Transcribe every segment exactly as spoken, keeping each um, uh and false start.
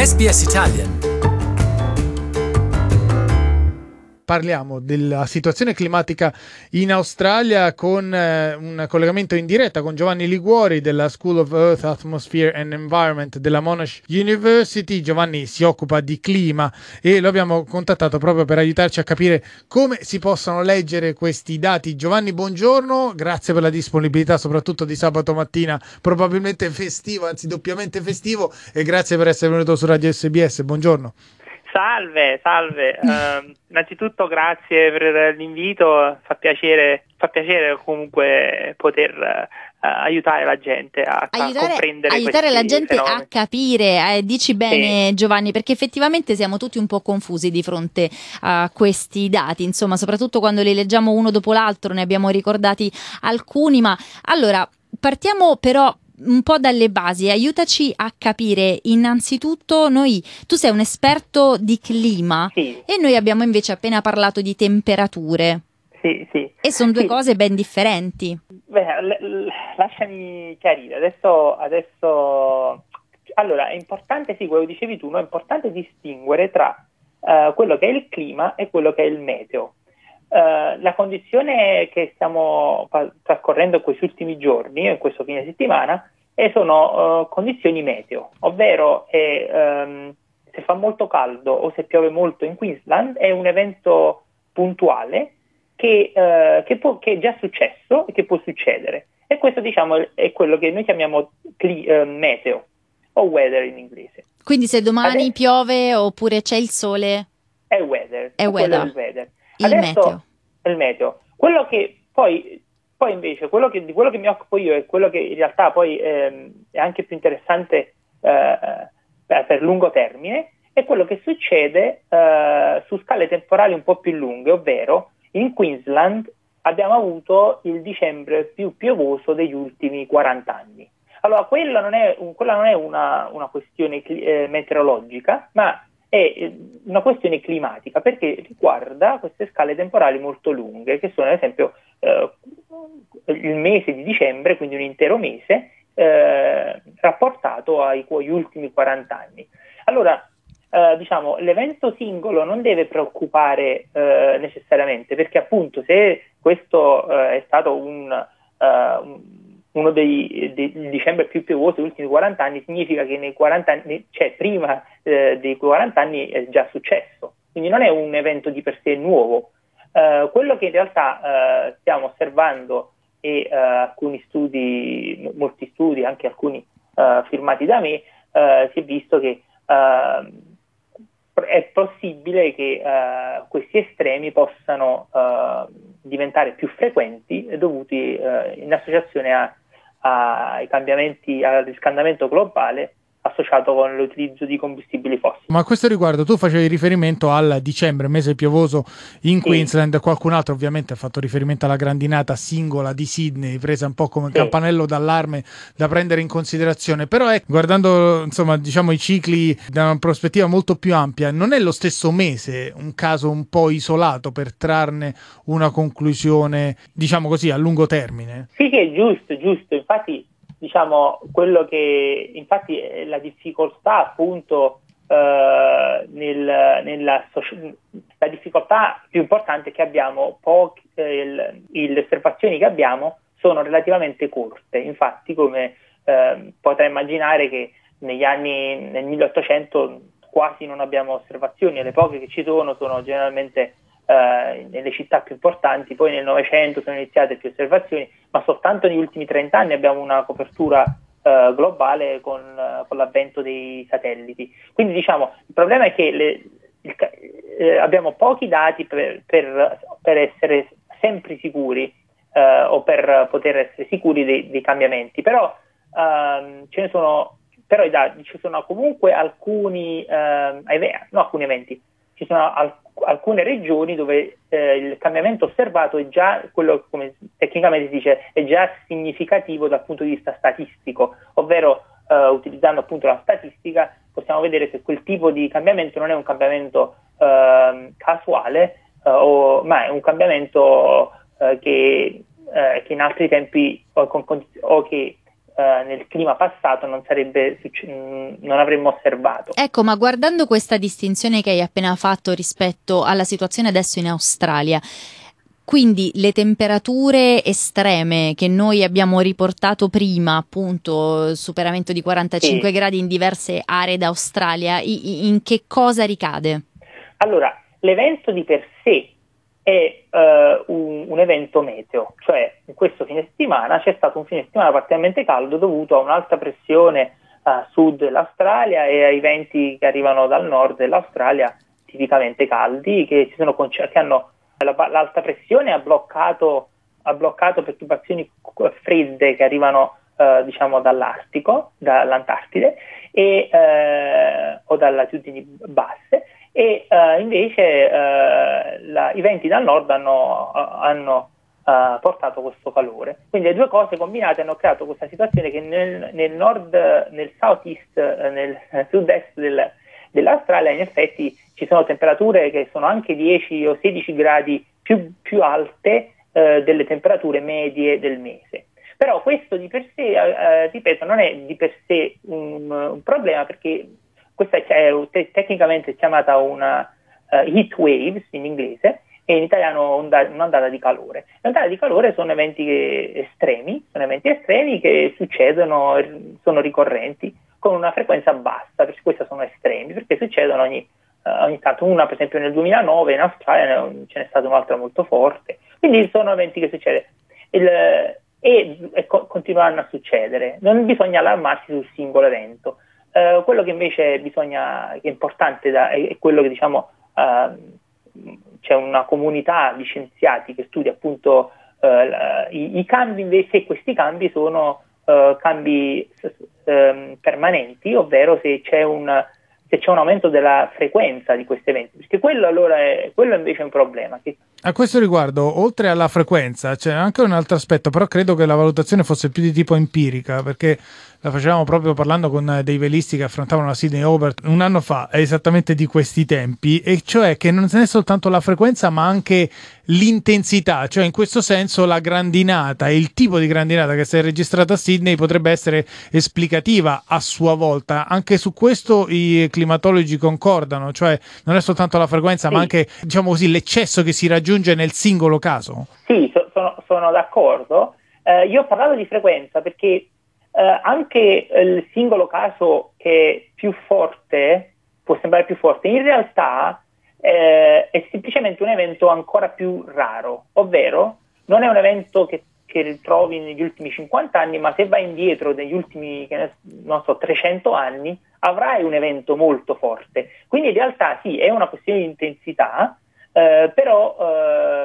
S B S Italian. Parliamo della situazione climatica in Australia con eh, un collegamento in diretta con Giovanni Liguori della School of Earth, Atmosphere and Environment della Monash University. Giovanni si occupa di clima e lo abbiamo contattato proprio per aiutarci a capire come si possono leggere questi dati. Giovanni, buongiorno, grazie per la disponibilità soprattutto di sabato mattina, probabilmente festivo, anzi doppiamente festivo, e grazie per essere venuto su Radio S B S. Buongiorno. Salve, salve. Uh, innanzitutto grazie per l'invito, fa piacere, fa piacere comunque poter uh, aiutare la gente a, aiutare, a comprendere aiutare la gente fenomeni. a capire, eh, dici bene sì. Giovanni, perché effettivamente siamo tutti un po' confusi di fronte a questi dati, insomma, soprattutto quando li leggiamo uno dopo l'altro, ne abbiamo ricordati alcuni, ma allora partiamo però un po' dalle basi, aiutaci a capire innanzitutto. Noi, tu sei un esperto di clima, sì. e noi abbiamo invece appena parlato di temperature. Sì, sì. E sono due sì. cose ben differenti. Beh, l- l- lasciami chiarire, adesso, adesso, allora è importante, sì, quello che dicevi tu, no? È importante distinguere tra uh, quello che è il clima e quello che è il meteo. Uh, la condizione che stiamo pa- trascorrendo in questi ultimi giorni, in questo fine settimana, e sono uh, condizioni meteo, ovvero è, um, se fa molto caldo o se piove molto in Queensland è un evento puntuale che, uh, che, può, che è già successo e che può succedere, e questo diciamo è quello che noi chiamiamo cli- uh, meteo o weather in inglese. Quindi se domani Adesso, piove oppure c'è il sole è weather, è quello weather. è il weather. Il Adesso meteo. è il meteo. Quello che poi, poi invece, quello che, di quello che mi occupo io e quello che in realtà poi ehm, è anche più interessante eh, per, per lungo termine, è quello che succede eh, su scale temporali un po' più lunghe, ovvero in Queensland abbiamo avuto il dicembre più piovoso degli ultimi quaranta anni. Allora, quella non è, un, quella non è una, una questione eh, meteorologica, ma è una questione climatica, perché riguarda queste scale temporali molto lunghe, che sono ad esempio eh, il mese di dicembre, quindi un intero mese, eh, rapportato ai, agli ultimi quaranta anni. Allora, eh, diciamo, l'evento singolo non deve preoccupare eh, necessariamente, perché appunto se questo eh, è stato un, uh, un uno dei, dei il dicembre più piovoso degli ultimi quaranta anni, significa che nei quaranta anni, cioè prima eh, dei quaranta anni è già successo, quindi non è un evento di per sé nuovo. Uh, quello che in realtà uh, stiamo osservando, e uh, alcuni studi, molti studi, anche alcuni uh, firmati da me, uh, si è visto che uh, è possibile che uh, questi estremi possano uh, diventare più frequenti, dovuti uh, in associazione a ai cambiamenti, al riscaldamento globale associato con l'utilizzo di combustibili fossili. Ma a questo riguardo tu facevi riferimento al dicembre, mese piovoso in sì. Queensland, qualcun altro ovviamente ha fatto riferimento alla grandinata singola di Sydney, presa un po' come sì. campanello d'allarme da prendere in considerazione, però è, guardando insomma diciamo i cicli da una prospettiva molto più ampia, non è lo stesso mese un caso un po' isolato per trarne una conclusione, diciamo così, a lungo termine? Sì, sì, è giusto, giusto, infatti diciamo quello che infatti è la difficoltà appunto eh, nel, nella la difficoltà più importante che abbiamo, pochi, eh, il, le osservazioni che abbiamo sono relativamente corte, infatti come eh, potrei immaginare che negli anni nel milleottocento quasi non abbiamo osservazioni, e le poche che ci sono sono generalmente Uh, nelle città più importanti. Poi nel Novecento sono iniziate più osservazioni, ma soltanto negli ultimi trenta anni abbiamo una copertura uh, globale con, uh, con l'avvento dei satelliti. Quindi diciamo il problema è che le, il, eh, abbiamo pochi dati per, per, per essere sempre sicuri uh, o per poter essere sicuri dei, dei cambiamenti, però uh, ce ne sono però i dati, ci sono comunque alcuni uh, no, alcuni eventi ci sono alc- alcune regioni dove eh, il cambiamento osservato è già quello, come tecnicamente si dice, è già significativo dal punto di vista statistico, ovvero eh, utilizzando appunto la statistica possiamo vedere che quel tipo di cambiamento non è un cambiamento eh, casuale, eh, o, ma è un cambiamento eh, che, eh, che in altri tempi o, con, o che eh, nel clima passato non sarebbe non avremmo osservato. Ecco, ma guardando questa distinzione che hai appena fatto rispetto alla situazione adesso in Australia, quindi le temperature estreme che noi abbiamo riportato prima, appunto superamento di quarantacinque sì. gradi in diverse aree d'Australia, in che cosa ricade? Allora, l'evento di per sé è uh, un, un evento meteo, cioè in questo fine settimana c'è stato un fine settimana particolarmente caldo dovuto a un'alta pressione a sud dell'Australia e ai venti che arrivano dal nord dell'Australia tipicamente caldi che, ci sono conce- che hanno la, l'alta pressione ha bloccato, ha bloccato perturbazioni fredde che arrivano uh, diciamo dall'Artico, dall'Antartide e, uh, o da latitudini basse. E uh, invece uh, la, i venti dal nord hanno, uh, hanno uh, portato questo calore. Quindi le due cose combinate hanno creato questa situazione che nel, nel nord, nel southeast, uh, nel sud-est del, dell'Australia in effetti ci sono temperature che sono anche dieci o sedici gradi più, più alte uh, delle temperature medie del mese. Però questo di per sé, uh, ripeto, non è di per sé un, un problema perché questa è te- tecnicamente chiamata una uh, heat waves in inglese e in italiano onda- un'ondata di calore. Le ondate di calore sono eventi che, estremi, sono eventi estremi che succedono, sono ricorrenti con una frequenza bassa, perché questi sono estremi, perché succedono ogni, uh, ogni tanto. Una per esempio nel duemilanove in Australia ce n'è stata un'altra molto forte, quindi sono eventi che succedono Il, e, e co- continueranno a succedere. Non bisogna allarmarsi sul singolo evento. Uh, quello che invece bisogna, che è importante da, è, è quello che diciamo uh, c'è una comunità di scienziati che studia appunto uh, la, i, i cambi invece e questi cambi sono uh, cambi uh, permanenti, ovvero se c'è un se c'è un aumento della frequenza di questi eventi, perché quello allora è, quello invece è un problema. Che... A questo riguardo, oltre alla frequenza, c'è anche un altro aspetto, però credo che la valutazione fosse più di tipo empirica, perché la facevamo proprio parlando con dei velisti che affrontavano la Sydney Hobart un anno fa, esattamente di questi tempi, e cioè che non è soltanto la frequenza, ma anche l'intensità, cioè in questo senso la grandinata e il tipo di grandinata che si è registrata a Sydney potrebbe essere esplicativa a sua volta. Anche su questo i climatologi concordano, cioè non è soltanto la frequenza, sì, ma anche, diciamo così, l'eccesso che si raggiunge nel singolo caso. Sì, so, sono, sono d'accordo. Eh, io ho parlato di frequenza perché eh, anche il singolo caso che è più forte, può sembrare più forte, in realtà eh, è semplicemente un evento ancora più raro, ovvero non è un evento che, che trovi negli ultimi cinquanta anni, ma se vai indietro negli ultimi, che ne, non so, trecento anni, avrai un evento molto forte. Quindi in realtà sì, è una questione di intensità, eh, però eh,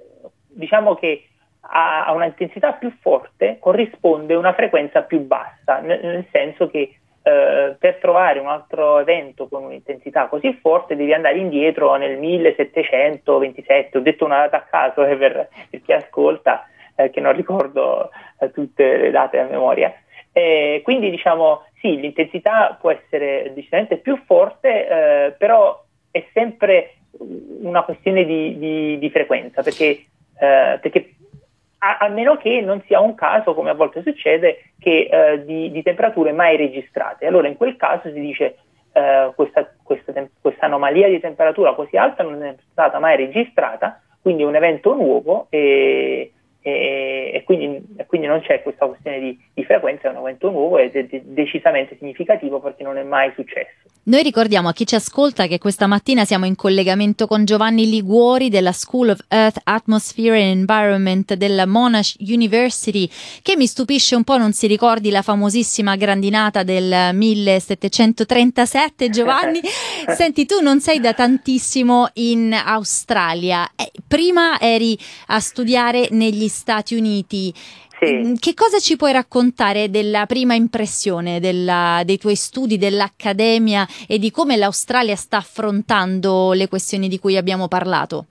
diciamo che a, a una intensità più forte corrisponde una frequenza più bassa, nel, nel senso che eh, per trovare un altro evento con un'intensità così forte devi andare indietro nel millesettecentoventisette, ho detto una data a caso eh, per, per chi ascolta, eh, che non ricordo eh, tutte le date a memoria. Eh, quindi diciamo sì, l'intensità può essere decisamente più forte, eh, però è sempre una questione di, di, di frequenza, perché, eh, perché a, a meno che non sia un caso, come a volte succede, che eh, di, di temperature mai registrate. Allora in quel caso si dice eh, questa, questa, questa anomalia di temperatura così alta non è stata mai registrata, quindi è un evento nuovo e E, e, quindi, e quindi non c'è questa questione di, di frequenza, è un evento nuovo ed è de- decisamente significativo perché non è mai successo. Noi ricordiamo a chi ci ascolta che questa mattina siamo in collegamento con Giovanni Liguori della School of Earth, Atmosphere and Environment della Monash University, che mi stupisce un po' non si ricordi la famosissima grandinata del millesettecentotrentasette. Giovanni, senti, tu non sei da tantissimo in Australia, eh, prima eri a studiare negli Stati Uniti. Sì. Che cosa ci puoi raccontare della prima impressione della, dei tuoi studi, dell'accademia e di come l'Australia sta affrontando le questioni di cui abbiamo parlato?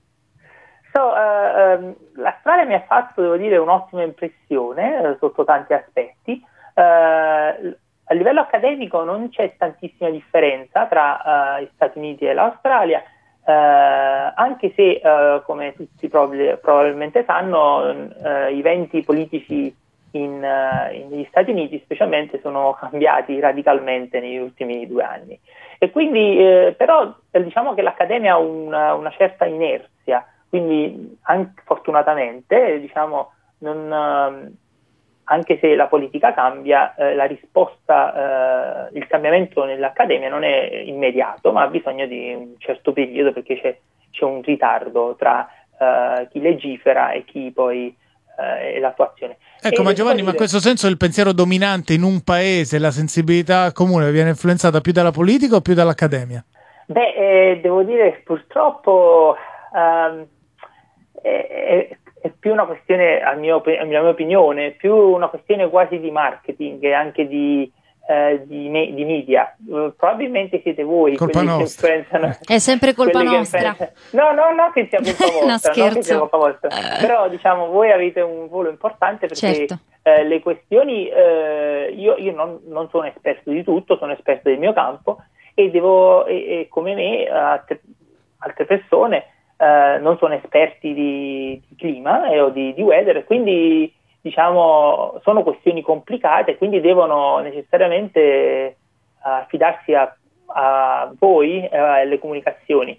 So, uh, um, l'Australia mi ha fatto, devo dire, un'ottima impressione uh, sotto tanti aspetti. Uh, a livello accademico non c'è tantissima differenza tra uh, gli Stati Uniti e l'Australia. Uh, anche se, uh, come tutti prob- probabilmente sanno, uh, i venti politici in, uh, negli Stati Uniti specialmente sono cambiati radicalmente negli ultimi due anni. E quindi, eh, però, eh, diciamo che l'Accademia ha una, una certa inerzia, quindi anche fortunatamente, diciamo, non, eh, anche se la politica cambia, eh, la risposta, eh, il cambiamento nell'Accademia non è immediato, ma ha bisogno di un certo periodo, perché c'è, c'è un ritardo tra eh, chi legifera e chi poi è l'attuazione. Ecco, e ma Giovanni, dire... ma in questo senso il pensiero dominante in un paese, la sensibilità comune, viene influenzata più dalla politica o più dall'accademia? Beh, eh, devo dire, purtroppo um, è, è più una questione, a mio, a mia opinione, più una questione quasi di marketing e anche di, eh, di, me, di media. Uh, probabilmente siete voi colpa quelli nostra. che influenzano. È sempre colpa nostra. No, no, no, che sia colpa vostra. No, scherzo. Non che sia colpa vostra. Però diciamo, voi avete un ruolo importante perché certo. eh, le questioni, eh, io, io non, non sono esperto di tutto, sono esperto del mio campo e devo, e, e come me, altre, altre persone eh, non sono esperti di, di clima e, o di, di weather, quindi diciamo sono questioni complicate, quindi devono necessariamente affidarsi a, a voi e alle comunicazioni,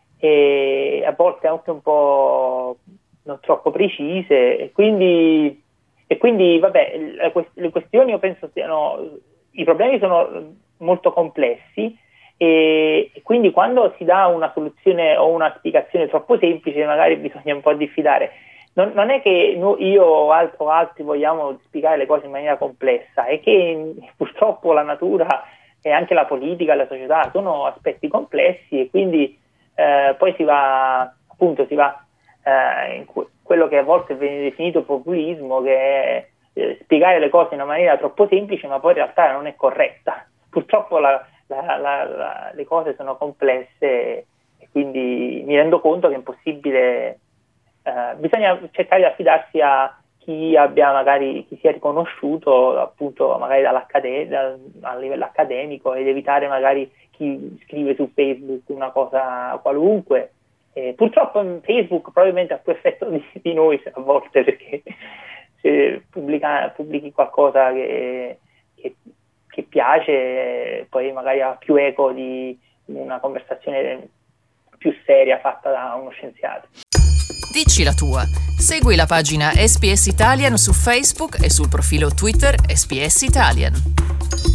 e a volte anche un po' non troppo precise, e quindi, e quindi vabbè, le questioni io penso siano, i problemi sono molto complessi, e quindi quando si dà una soluzione o una spiegazione troppo semplice magari bisogna un po' diffidare. Non, non è che io o, alt- o altri vogliamo spiegare le cose in maniera complessa, è che purtroppo la natura e anche la politica, la società sono aspetti complessi, e quindi eh, poi si va, appunto, si va eh, in que- quello che a volte viene definito populismo, che è eh, spiegare le cose in una maniera troppo semplice, ma poi in realtà non è corretta. Purtroppo la, la, la, la, le cose sono complesse, e quindi mi rendo conto che è impossibile. Uh, bisogna cercare di affidarsi a chi abbia magari chi sia riconosciuto appunto magari dall'accademia, a livello accademico, ed evitare magari chi scrive su Facebook una cosa qualunque. E purtroppo Facebook probabilmente ha più effetto di, di noi a volte, perché se pubblica, pubblichi qualcosa che, che, che piace, poi magari ha più eco di una conversazione più seria fatta da uno scienziato. Dici la tua. Segui la pagina S B S Italian su Facebook e sul profilo Twitter S B S Italian.